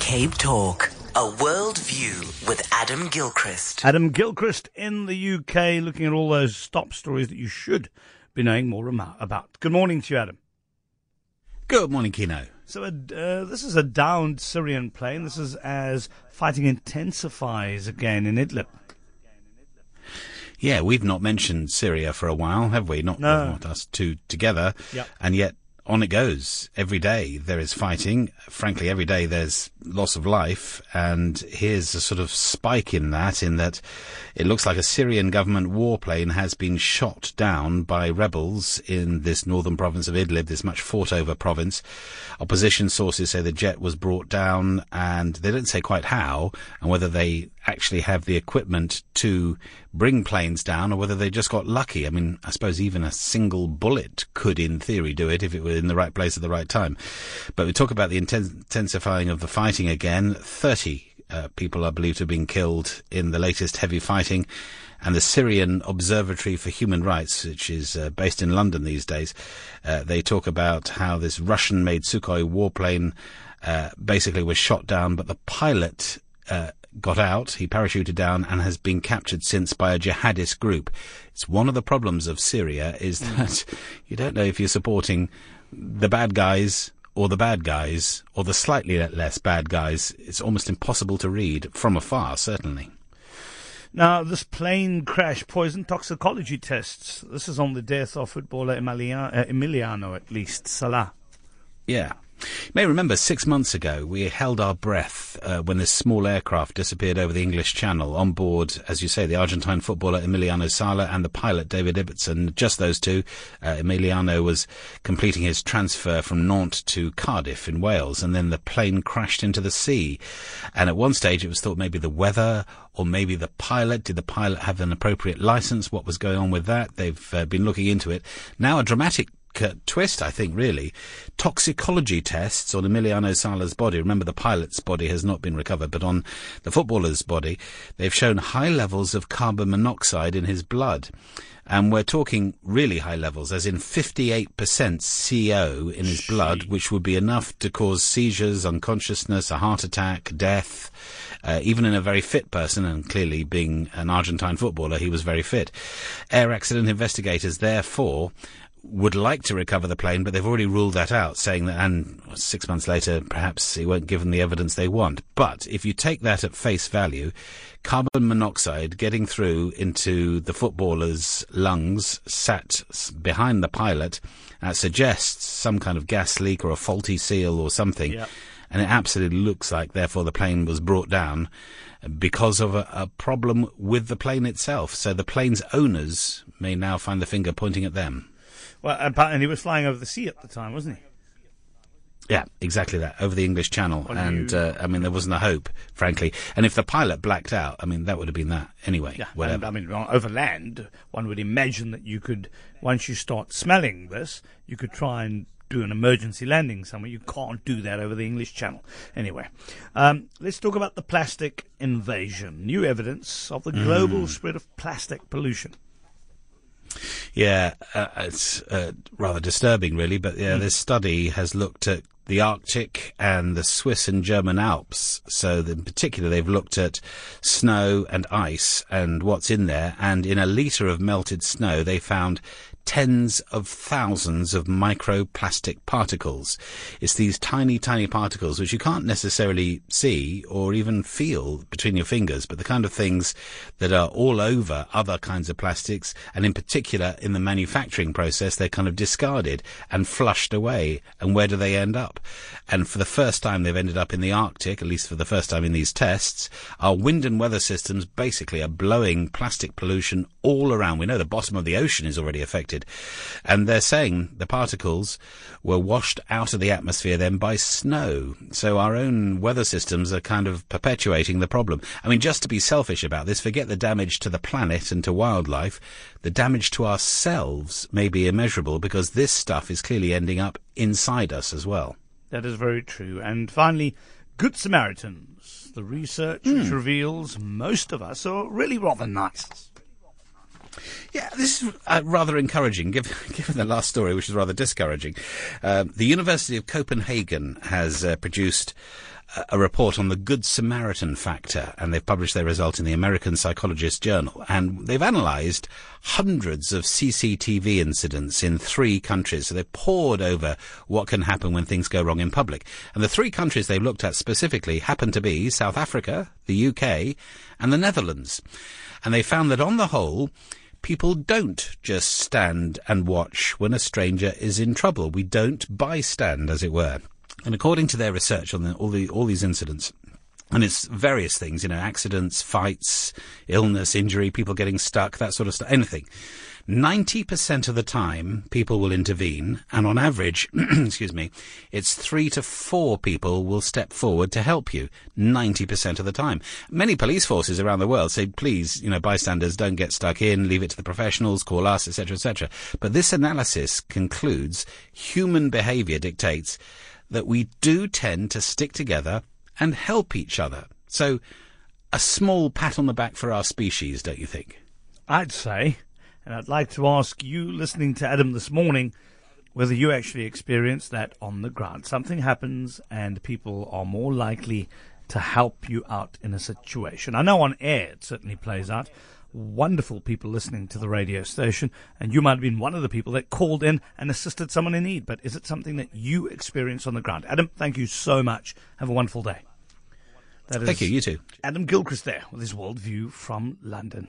Cape Talk, a world view with Adam Gilchrist. Adam Gilchrist in the UK, looking at all those top stories that you should be knowing more about. Good morning to you, Adam. Good morning, Kino. So this is a downed Syrian plane. This is as fighting intensifies again in Idlib. Yeah, we've not mentioned Syria for a while, have we? Not us two together. Yep. And yet on it goes. Every day there is fighting. Frankly, every day there's loss of life. And here's a sort of spike in that it looks like a Syrian government warplane has been shot down by rebels in this northern province of Idlib, this much fought over province. Opposition sources say the jet was brought down, and they don't say quite how and whether they actually have the equipment to bring planes down or whether they just got lucky. I mean, I suppose even a single bullet could, in theory, do it if it were in the right place at the right time. But we talk about the intensifying of the fighting again. 30 people are believed to have been killed in the latest heavy fighting. And the Syrian Observatory for Human Rights, which is based in London these days, they talk about how this Russian-made Sukhoi warplane basically was shot down, but the pilot got out, he parachuted down and has been captured since by a jihadist group. It's one of the problems of Syria is that you don't know if you're supporting the bad guys or the bad guys or the slightly less bad guys. It's almost impossible to read from afar, certainly. Now, this plane crash poison toxicology tests. This is on the death of footballer Emiliano, at least, Salah. Yeah. You may remember 6 months ago we held our breath when this small aircraft disappeared over the English Channel. On board, as you say, the Argentine footballer Emiliano Sala and the pilot David Ibbotson. Just those two. Emiliano was completing his transfer from Nantes to Cardiff in Wales, and then the plane crashed into the sea. And at one stage it was thought maybe the weather or maybe the pilot. Did the pilot have an appropriate licence? What was going on with that? They've been looking into it. Now a dramatic twist, I think, really. Toxicology tests on Emiliano Sala's body. Remember, the pilot's body has not been recovered, but on the footballer's body, they've shown high levels of carbon monoxide in his blood. And we're talking really high levels, as in 58% CO in his blood, which would be enough to cause seizures, unconsciousness, a heart attack, death, even in a very fit person, and clearly being an Argentine footballer, he was very fit. Air accident investigators, therefore, would like to recover the plane, but they've already ruled that out, saying that, and 6 months later, perhaps he won't give them the evidence they want. But if you take that at face value, carbon monoxide getting through into the footballer's lungs, sat behind the pilot, suggests some kind of gas leak or a faulty seal or something. Yep. And it absolutely looks like, therefore, the plane was brought down because of a problem with the plane itself. So the plane's owners may now find the finger pointing at them. Well, and he was flying over the sea at the time, wasn't he? Yeah, exactly that, over the English Channel. And, I mean, there wasn't a hope, frankly. And if the pilot blacked out, I mean, that would have been that anyway. Yeah, whatever. And, I mean, over land, one would imagine that you could, once you start smelling this, you could try and do an emergency landing somewhere. You can't do that over the English Channel. Anyway, let's talk about the plastic invasion. New evidence of the global spread of plastic pollution. Yeah, it's rather disturbing, really. But yeah, this study has looked at the Arctic and the Swiss and German Alps. So in particular, they've looked at snow and ice and what's in there. And in a litre of melted snow, they found tens of thousands of microplastic particles. It's these tiny, tiny particles which you can't necessarily see or even feel between your fingers, but the kind of things that are all over other kinds of plastics, and in particular in the manufacturing process, they're kind of discarded and flushed away. And where do they end up? And for the first time, they've ended up in the Arctic, at least for the first time in these tests. Our wind and weather systems basically are blowing plastic pollution all around. We know the bottom of the ocean is already affected. And they're saying the particles were washed out of the atmosphere then by snow. So our own weather systems are kind of perpetuating the problem. I mean, just to be selfish about this, forget the damage to the planet and to wildlife. The damage to ourselves may be immeasurable, because this stuff is clearly ending up inside us as well. That is very true. And finally, Good Samaritans. The research which reveals most of us are really rather nice. Yeah, this is rather encouraging, given the last story, which is rather discouraging. The University of Copenhagen has produced a report on the Good Samaritan factor, and they've published their result in the American Psychologist Journal. And they've analysed hundreds of CCTV incidents in 3 countries. So they've pored over what can happen when things go wrong in public. And the 3 countries they've looked at specifically happen to be South Africa, the UK, and the Netherlands. And they found that on the whole, people don't just stand and watch when a stranger is in trouble. We don't bystand, as it were. And according to their research on all these incidents, and it's various things, accidents, fights, illness, injury, people getting stuck, that sort of stuff, anything. 90% of the time, people will intervene, and on average, it's 3 to 4 people will step forward to help you 90% of the time. Many police forces around the world say, please, bystanders, don't get stuck in, leave it to the professionals, call us, etc., etc. But this analysis concludes human behaviour dictates that we do tend to stick together and help each other. So, a small pat on the back for our species, don't you think? I'd say, and I'd like to ask you, listening to Adam this morning, whether you actually experience that on the ground. Something happens and people are more likely to help you out in a situation. I know on air it certainly plays out. Wonderful people listening to the radio station, and you might have been one of the people that called in and assisted someone in need. But is it something that you experience on the ground? Adam, thank you so much. Have a wonderful day. Thank you, you too. Adam Gilchrist there with his worldview from London.